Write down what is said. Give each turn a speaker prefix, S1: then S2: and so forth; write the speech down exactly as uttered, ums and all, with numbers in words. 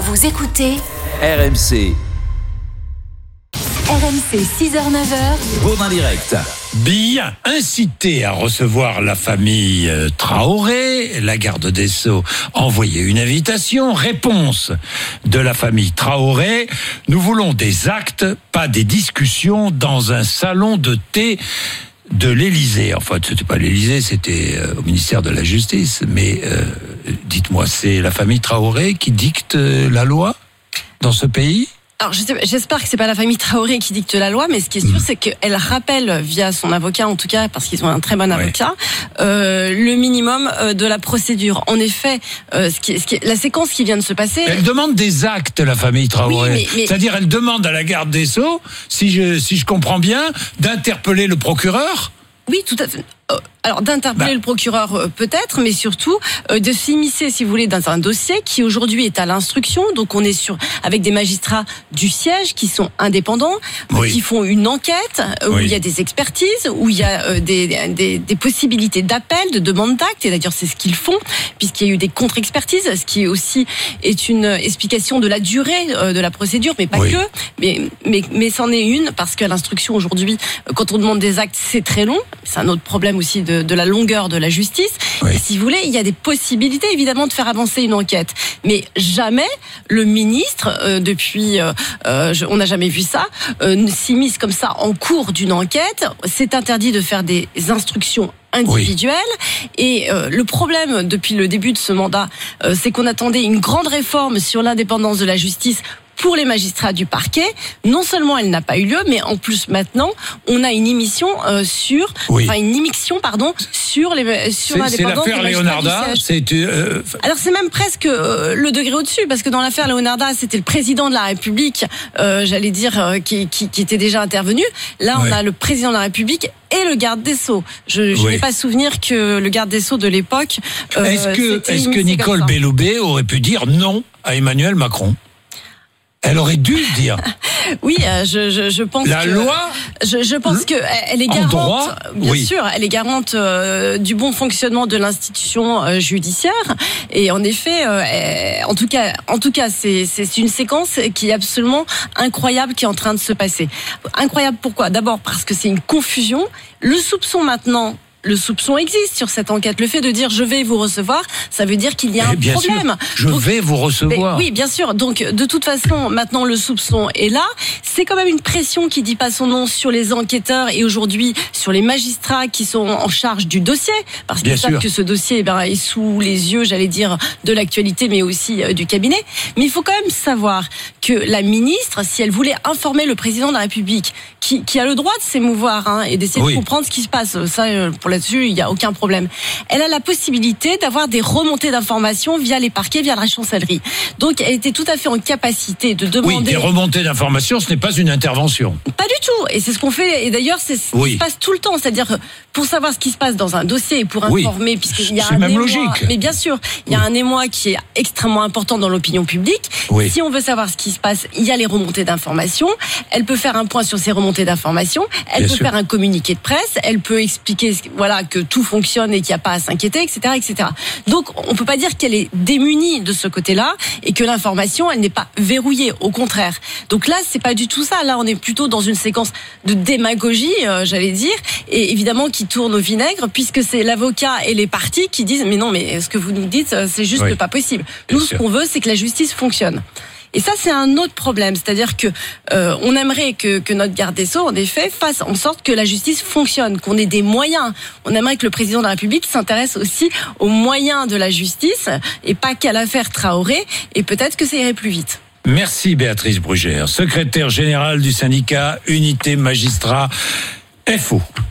S1: Vous écoutez
S2: R M C.
S1: R M C six heures neuf heures.
S2: Bourdin Direct.
S3: Bien incité à recevoir la famille Traoré, la garde des Sceaux a envoyé une invitation. Réponse de la famille Traoré: nous voulons des actes, pas des discussions dans un salon de thé de l'Élysée. Enfin, c'était pas l'Élysée, c'était au ministère de la Justice. Mais euh, dites-moi, c'est la famille Traoré qui dicte la loi dans ce pays ?
S4: Alors j'espère que c'est pas la famille Traoré qui dicte la loi, mais ce qui est sûr, c'est qu'elle rappelle via son avocat, en tout cas parce qu'ils ont un très bon avocat, ouais. euh, le minimum de la procédure. En effet, euh, ce qui, ce qui, la séquence qui vient de se passer.
S3: Elle demande des actes, la famille Traoré.
S4: Oui, mais, mais...
S3: C'est-à-dire, elle demande à la garde des Sceaux, si je si je comprends bien, d'interpeller le procureur.
S4: Oui, tout à fait. Alors d'interpeller bah. le procureur euh, peut-être, mais surtout euh, de s'immiscer, si vous voulez, dans un dossier qui aujourd'hui est à l'instruction. Donc on est sur avec des magistrats du siège qui sont indépendants, oui. qui font une enquête euh, oui. où il y a des expertises, où il y a euh, des, des, des possibilités d'appel, de demande d'actes. Et d'ailleurs c'est ce qu'ils font, puisqu'il y a eu des contre-expertises, ce qui aussi est une explication de la durée euh, de la procédure, mais pas oui. que. Mais mais mais c'en est une parce qu'à l'instruction aujourd'hui, quand on demande des actes, c'est très long. C'est un autre problème aussi de, de la longueur de la justice. Oui. Et si vous voulez, il y a des possibilités évidemment de faire avancer une enquête. Mais jamais le ministre, euh, depuis, euh, je, on n'a jamais vu ça, euh, s'immisce comme ça en cours d'une enquête. C'est interdit de faire des instructions individuelle. Oui. Et euh, le problème depuis le début de ce mandat, euh, c'est qu'on attendait une grande réforme sur l'indépendance de la justice pour les magistrats du parquet. Non seulement elle n'a pas eu lieu, mais en plus maintenant, on a une émission euh, sur, oui. enfin une immixtion, pardon, sur les sur l'indépendance des magistrats
S3: Leonarda,
S4: du siège.
S3: C'est euh...
S4: Alors c'est même presque euh, le degré au-dessus, parce que dans l'affaire Leonarda, c'était le président de la République, euh, j'allais dire, euh, qui, qui, qui était déjà intervenu. Là, oui. on a le président de la République et le garde des Sceaux. Je, je oui. n'ai pas souvenir que le garde des Sceaux de l'époque. Euh,
S3: est-ce que, est-ce que Nicole Belloubet aurait pu dire non à Emmanuel Macron ? Elle aurait dû le dire.
S4: Oui, je, je, je pense
S3: la
S4: que...
S3: La loi
S4: Je, je pense qu'elle est garante,
S3: droit,
S4: bien
S3: oui.
S4: sûr, elle est garante euh, du bon fonctionnement de l'institution euh, judiciaire. Et en effet, euh, elle, en tout cas, en tout cas c'est, c'est une séquence qui est absolument incroyable qui est en train de se passer. Incroyable pourquoi ? D'abord parce que c'est une confusion. Le soupçon maintenant... Le soupçon existe sur cette enquête. Le fait de dire je vais vous recevoir, ça veut dire qu'il y a
S3: eh
S4: un
S3: bien
S4: problème.
S3: Sûr, je Donc, vais vous recevoir.
S4: Oui, bien sûr. Donc de toute façon, maintenant le soupçon est là. C'est quand même une pression qui dit pas son nom sur les enquêteurs et aujourd'hui sur les magistrats qui sont en charge du dossier, parce qu'ils savent que ce dossier eh ben, est sous les yeux, j'allais dire, de l'actualité, mais aussi euh, du cabinet. Mais il faut quand même savoir que la ministre, si elle voulait informer le président de la République, qui, qui a le droit de s'émouvoir hein, et d'essayer oui. de comprendre ce qui se passe, ça pour la là-dessus, il n'y a aucun problème. Elle a la possibilité d'avoir des remontées d'informations via les parquets, via la chancellerie. Donc, elle était tout à fait en capacité de demander...
S3: Oui, des remontées d'informations, ce n'est pas une intervention.
S4: Pas du tout. Et c'est ce qu'on fait. Et d'ailleurs, c'est ce oui. qui se passe tout le temps. C'est-à-dire, pour savoir ce qui se passe dans un dossier et pour informer,
S3: oui.
S4: puisqu'il y a
S3: c'est
S4: un
S3: même
S4: émoi...
S3: logique.
S4: Mais bien sûr, il y a oui. un émoi qui est extrêmement important dans l'opinion publique.
S3: Oui.
S4: Si on veut savoir ce qui se passe, il y a les remontées d'informations. Elle peut faire un point sur ces remontées d'informations. Elle bien peut sûr. faire un communiqué de presse. Elle peut expliquer, voilà, que tout fonctionne et qu'il n'y a pas à s'inquiéter, et cetera, et cetera. Donc, on ne peut pas dire qu'elle est démunie de ce côté-là et que l'information, elle n'est pas verrouillée. Au contraire. Donc là, c'est pas du tout ça. Là, on est plutôt dans une séquence de démagogie, euh, j'allais dire, et évidemment qui tourne au vinaigre, puisque c'est l'avocat et les parties qui disent mais non, mais ce que vous nous dites, c'est juste oui. pas possible. Nous, ce qu'on veut, c'est que la justice fonctionne. Et ça, c'est un autre problème. C'est-à-dire que euh, on aimerait que, que notre garde des Sceaux, en effet, fasse en sorte que la justice fonctionne, qu'on ait des moyens. On aimerait que le président de la République s'intéresse aussi aux moyens de la justice et pas qu'à l'affaire Traoré. Et peut-être que ça irait plus vite.
S3: Merci Béatrice Brugère, secrétaire générale du syndicat Unité Magistrats F O.